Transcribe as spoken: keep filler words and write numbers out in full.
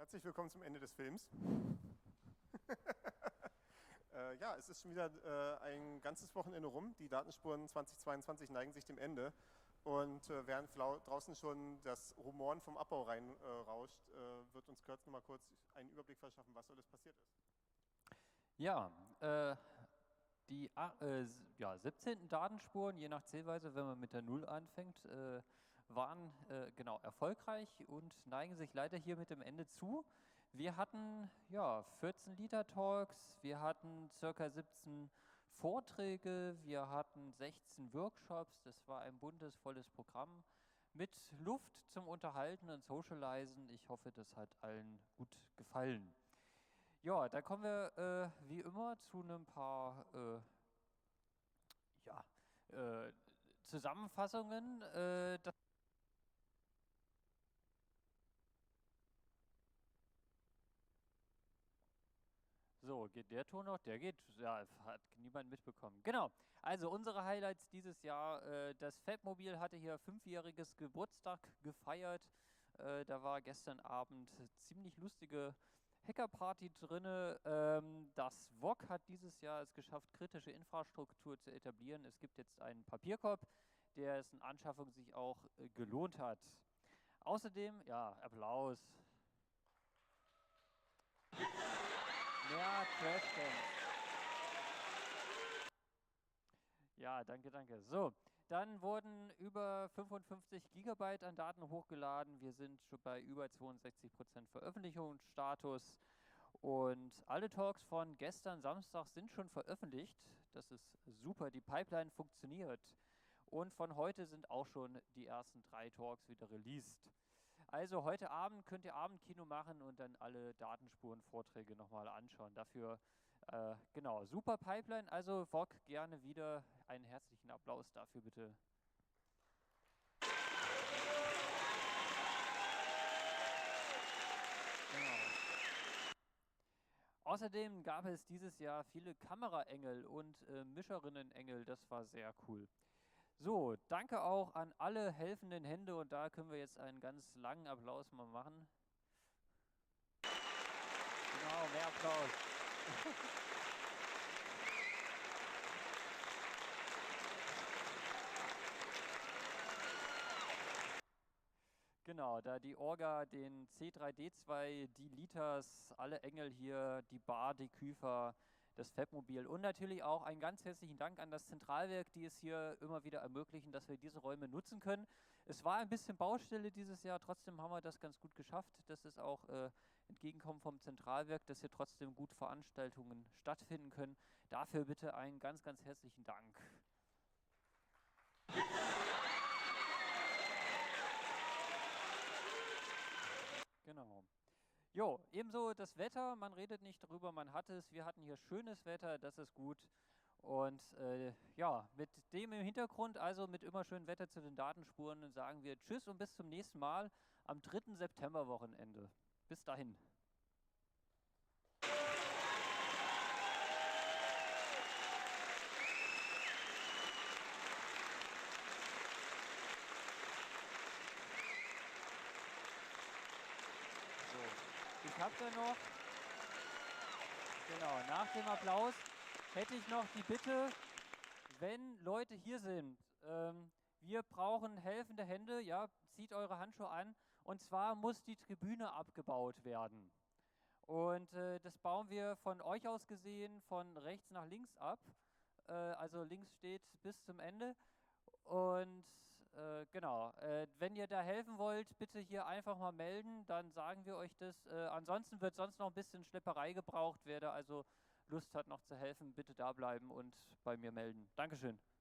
Herzlich willkommen zum Ende des Films. äh, ja, es ist schon wieder äh, ein ganzes Wochenende rum. Die Datenspuren zweitausendzweiundzwanzig neigen sich dem Ende. Und äh, während draußen schon das Rumoren vom Abbau reinrauscht, äh, äh, wird uns Kurt noch mal kurz einen Überblick verschaffen, was alles passiert ist. Ja, äh, die äh, ja, siebzehnten Datenspuren, je nach Zählweise, wenn man mit der Null anfängt, äh, waren äh, genau erfolgreich und neigen sich leider hier mit dem Ende zu. Wir hatten ja, vierzehn Liter-Talks, wir hatten circa siebzehn Vorträge, wir hatten sechzehn Workshops, das war ein buntes, volles Programm mit Luft zum Unterhalten und Socialisen. Ich hoffe, das hat allen gut gefallen. Ja, da kommen wir äh, wie immer zu ein paar äh, ja, äh, Zusammenfassungen. Äh, das so, geht der Ton noch? Der geht, ja, hat niemand mitbekommen. Genau, also unsere Highlights dieses Jahr. Äh, das Fabmobil hatte hier fünfjähriges Geburtstag gefeiert. Äh, da war gestern Abend ziemlich lustige Hackerparty drinne. Ähm, das V O G hat dieses Jahr es geschafft, kritische Infrastruktur zu etablieren. Es gibt jetzt einen Papierkorb, dessen Anschaffung sich auch äh, gelohnt hat. Außerdem, ja, Applaus. Mehr Crashbanks. Ja, danke, danke. So, dann wurden über fünfundfünfzig Gigabyte an Daten hochgeladen. Wir sind schon bei über zweiundsechzig Prozent Veröffentlichungsstatus. Und alle Talks von gestern Samstag sind schon veröffentlicht. Das ist super, die Pipeline funktioniert. Und von heute sind auch schon die ersten drei Talks wieder released. Also heute Abend könnt ihr Abendkino machen und dann alle Datenspuren-Vorträge nochmal anschauen. Dafür, äh, genau, super Pipeline. Also V O G gerne wieder einen herzlichen Applaus dafür bitte. Genau. Außerdem gab es dieses Jahr viele Kameraengel und äh, Mischerinnen-Engel. Das war sehr cool. So, danke auch an alle helfenden Hände und da können wir jetzt einen ganz langen Applaus mal machen. Genau, mehr Applaus. Genau, da die Orga, den C drei D zwei, die Litas, alle Engel hier, die Bar, die Küfer, das Fabmobil und natürlich auch einen ganz herzlichen Dank an das Zentralwerk, die es hier immer wieder ermöglichen, dass wir diese Räume nutzen können. Es war ein bisschen Baustelle dieses Jahr, trotzdem haben wir das ganz gut geschafft. Das ist auch äh, entgegenkommen vom Zentralwerk, dass hier trotzdem gut Veranstaltungen stattfinden können. Dafür bitte einen ganz, ganz herzlichen Dank. Genau. Jo, ebenso das Wetter, man redet nicht darüber, man hat es. Wir hatten hier schönes Wetter, das ist gut. Und äh, ja, mit dem im Hintergrund, also mit immer schönem Wetter zu den Datenspuren, sagen wir Tschüss und bis zum nächsten Mal am dritten September-Wochenende. Bis dahin. Ich habe da noch, genau, nach dem Applaus hätte ich noch die Bitte, wenn Leute hier sind, ähm, wir brauchen helfende Hände, ja, zieht eure Handschuhe an und zwar muss die Tribüne abgebaut werden. Und äh, das bauen wir von euch aus gesehen von rechts nach links ab, äh, also links steht bis zum Ende. Und äh, genau, äh, wenn ihr da helfen wollt, bitte hier einfach mal melden, dann sagen wir euch das. Äh, ansonsten wird sonst noch ein bisschen Schlepperei gebraucht. Wer da also Lust hat, noch zu helfen, bitte da bleiben und bei mir melden. Dankeschön.